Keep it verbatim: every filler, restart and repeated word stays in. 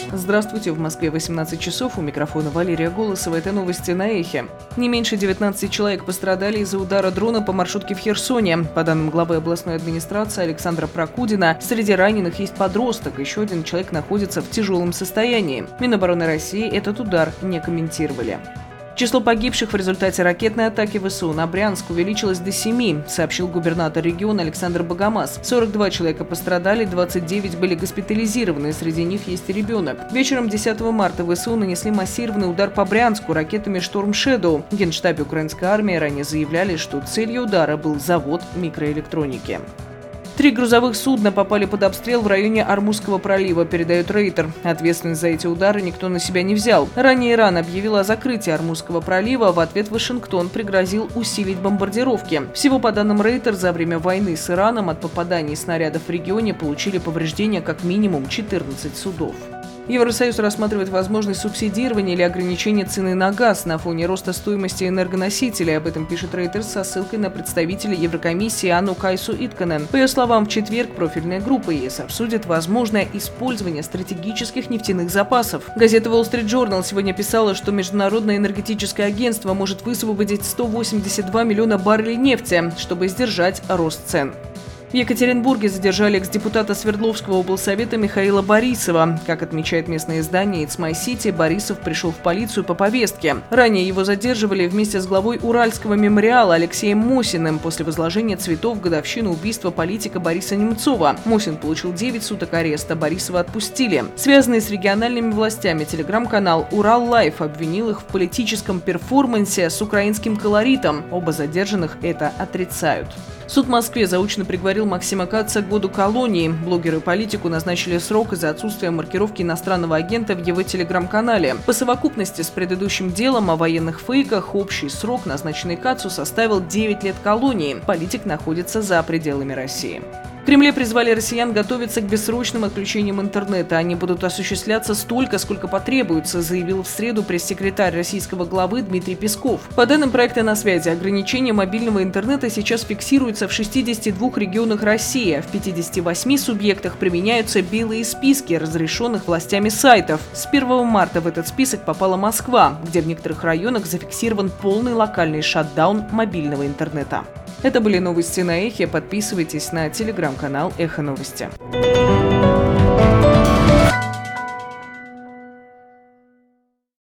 Здравствуйте, в Москве восемнадцать часов, у микрофона Валерия Голосова. Это новости на Эхе. Не меньше девятнадцати человек пострадали из-за удара дрона по маршрутке в Херсоне. По данным главы областной администрации Александра Прокудина, среди раненых есть подросток, еще один человек находится в тяжелом состоянии. Минобороны России этот удар не комментировали. Число погибших в результате ракетной атаки ВСУ на Брянск увеличилось до семи, сообщил губернатор региона Александр Богомаз. сорок два человека пострадали, двадцать девять были госпитализированы, среди них есть и ребенок. Вечером десятого марта ВСУ нанесли массированный удар по Брянску ракетами «Шторм Шэдоу». В Генштабе украинской армии ранее заявляли, что целью удара был завод микроэлектроники. Три грузовых судна попали под обстрел в районе Ормузского пролива, передает Рейтер. Ответственность за эти удары никто на себя не взял. Ранее Иран объявил о закрытии Ормузского пролива, а в ответ Вашингтон пригрозил усилить бомбардировки. Всего, по данным Рейтер, за время войны с Ираном от попаданий снарядов в регионе получили повреждения как минимум четырнадцать судов. Евросоюз рассматривает возможность субсидирования или ограничения цены на газ на фоне роста стоимости энергоносителей. Об этом пишет Reuters со ссылкой на представителя Еврокомиссии Анну Кайсу Итканен. По ее словам, в четверг профильная группа ЕС обсудит возможное использование стратегических нефтяных запасов. Газета Wall Street Journal сегодня писала, что Международное энергетическое агентство может высвободить сто восемьдесят два миллиона баррелей нефти, чтобы сдержать рост цен. В Екатеринбурге задержали экс-депутата Свердловского облсовета Михаила Борисова. Как отмечает местное издание It's My City, Борисов пришел в полицию по повестке. Ранее его задерживали вместе с главой Уральского мемориала Алексеем Мосиным после возложения цветов в годовщину убийства политика Бориса Немцова. Мосин получил девять суток ареста, Борисова отпустили. Связанный с региональными властями телеграм-канал «Урал Лайф» обвинил их в политическом перформансе с украинским колоритом. Оба задержанных это отрицают. Суд в Москве заочно приговорил Максима Каца к году колонии. Блогеру и политику назначили срок из-за отсутствия маркировки иностранного агента в его телеграм-канале. По совокупности с предыдущим делом о военных фейках общий срок, назначенный Кацу, составил девять лет колонии. Политик находится за пределами России. В Кремле призвали россиян готовиться к бессрочным отключениям интернета. Они будут осуществляться столько, сколько потребуется, заявил в среду пресс-секретарь российского главы Дмитрий Песков. По данным проекта «На связи», ограничение мобильного интернета сейчас фиксируется в шестидесяти двух регионах России, а в пятидесяти восьми субъектах применяются белые списки разрешенных властями сайтов. С первого марта в этот список попала Москва, где в некоторых районах зафиксирован полный локальный шатдаун мобильного интернета. Это были новости на Эхе. Подписывайтесь на телеграм-канал Эхо Новости.